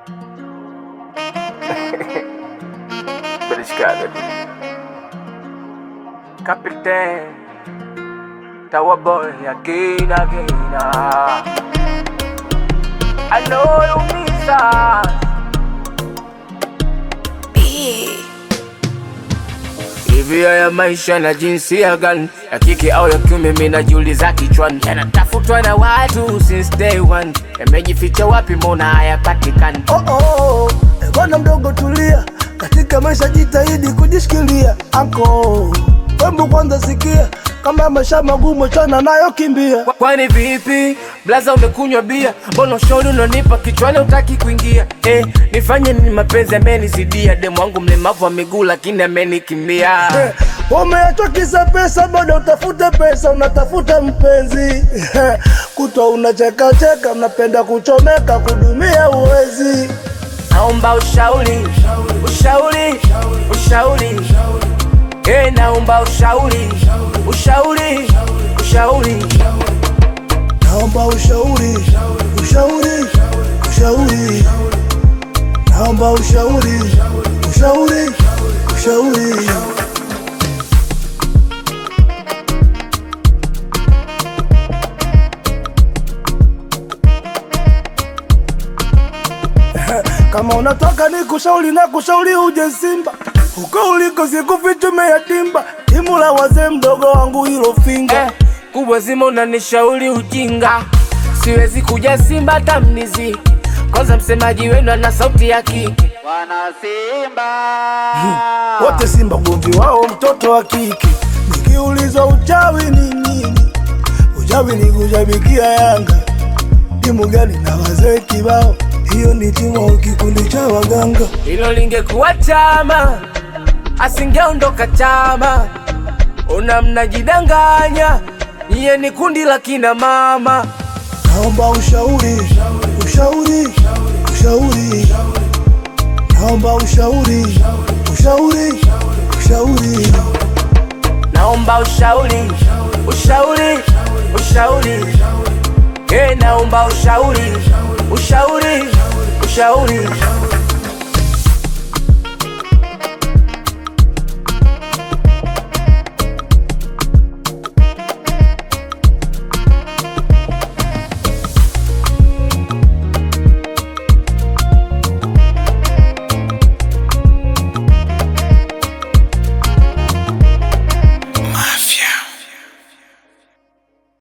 Berishkaga Captain Tower boy again. I know you miss us. Hivi ya maisha na jinsia gani, ya kike au ya kiume, mimi najiuliza kichwani. Yanatafutwa na watu since day one, yamejificha wapi mbona hayapatikani? Bwana mdogo tulia, katika maisha jitahidi kujishikilia. Anko wembu kwanza sikia, kama maisha magumu chana nayo kimbia. Kwani vipi blaza, umekunywa bia? Mbona shauri unanipa kichwani utaki kuingia? Nifanye nini? Mapenzi amenizidia, demu wangu mlemavu wa miguu lakini amenikimbia. Umeachwa kisa pesa, bado utafuta pesa, unatafuta mpenzi. Kutwa unacheka cheka, unapenda kuchomeka, kudumia uwezi. Naomba ushauri, ushauri, ushauri. Naomba ushauri, ushauri, ushauri. Naomba ushauri, ushauri, ushauri. Naomba ushauri, ushauri, ushauri. Kama unataka nikushauri na kushauri uje Simba, uko uliko sikuficha umeyatimba. Timu la wazee mdogo wangu hilo finga. Kubwa zima unanishauri ujinga, siwezi kuja Simba tamnizi. Kwanza msemaji wenu ana sauti ya kike. Wana Simba wote Simba ugomvi wao mtoto wa kike. Nikiulizwa uchawi ni nini, uchawi ni kushabikia Yanga. Timu gani na wazee kibao, hiyo ni timu au kikundi cha waganga. Hilo lingekuwa chama, asingeondoka chama. Ona mnajidanganya, niye ni kundi la kina mama. Naomba ushauri, ushauri, ushauri. Naomba ushauri, ushauri, ushauri. Naomba ushauri, ushauri, ushauri. Naomba ushauri, ushauri, ushauri.